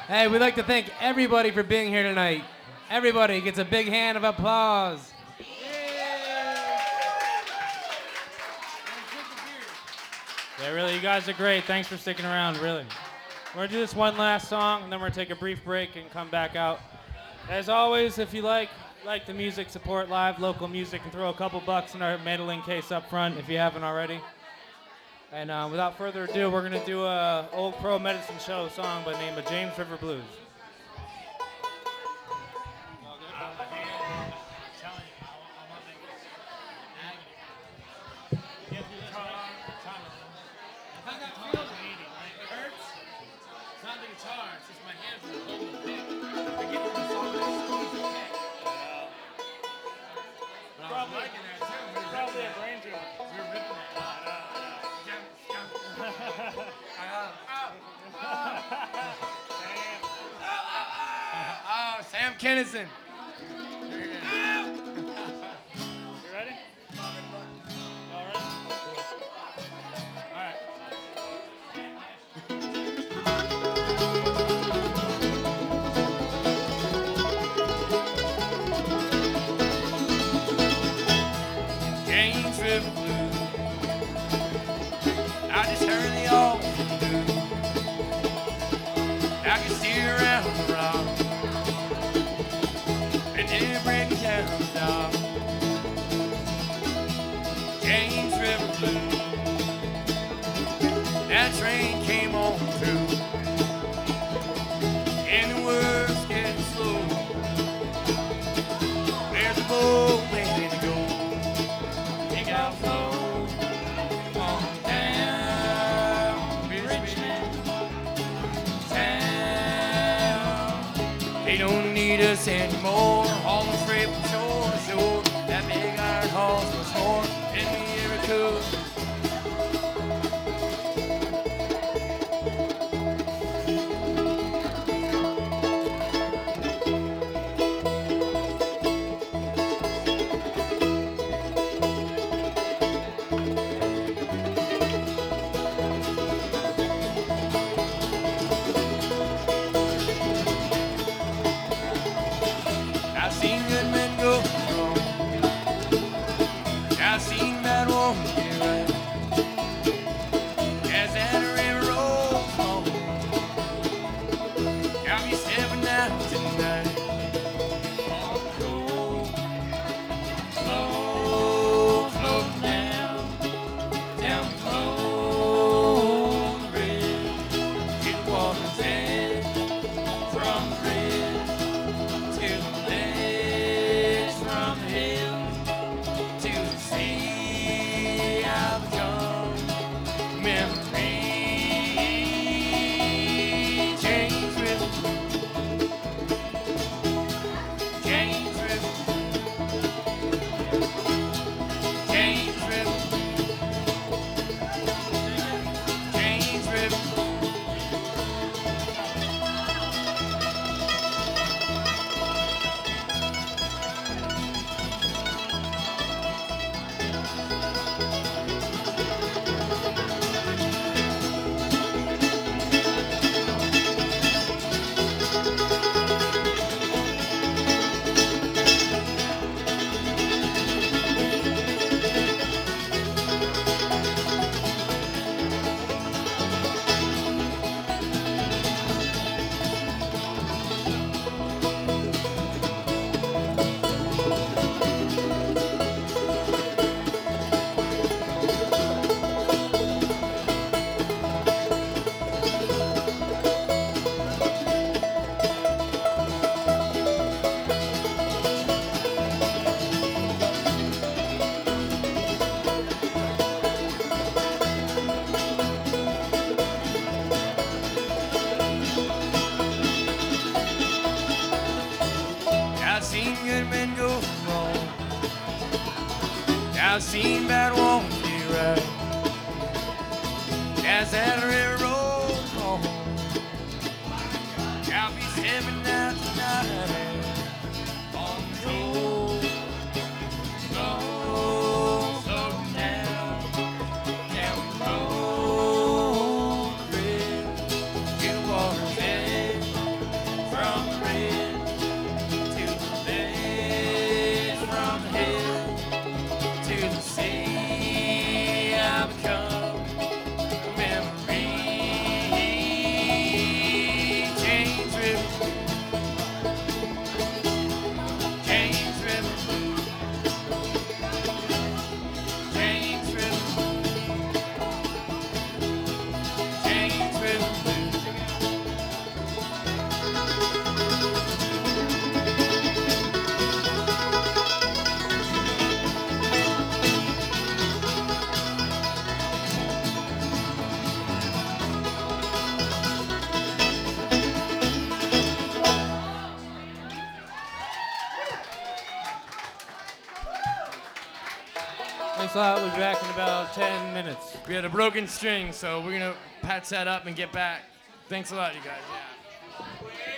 Hey, we'd like to thank everybody for being here tonight. Everybody gets a big hand of applause. Yeah, really, you guys are great. Thanks for sticking around, really. We're gonna do this one last song, and then we're gonna take a brief break and come back out. As always, if you like the music, support live local music, and throw a couple bucks in our mandolin case up front if you haven't already. And without further ado, we're gonna do a Old Pro Medicine Show song by the name of James River Blues. Probably a brain tumor. You're ripping Oh, Sam Kennison. You ready? All right. All right. James River Blues. I just heard the old blues. I can steer around the rock and then break it down, dog. James River Blues. That train came on through, and the world's getting slow. There's a boat waiting to go. Take out flow on down Richmond town. They don't need us anymore. All the freight from shore to shore. That big iron hall's much more than we ever could. I've seen good men go wrong. I've seen bad women get right. As that river rolls home, I'll be stepping out tonight. On the cold, slow, floating down the cold bridge. Get the water's edge from the bridge to the ledge, from the hills to the sea. I've become memory. James River, James River, James River, James River. I've seen good men go wrong. I've seen bad women get right. As that river rolls home, I'll be stepping out tonight. On the cold, slow, slow down the cold bridge to the water's edge. Thanks a lot. We'll be back in about 10 minutes. We had a broken string, so we're gonna patch that up and get back. Thanks a lot, you guys. Yeah.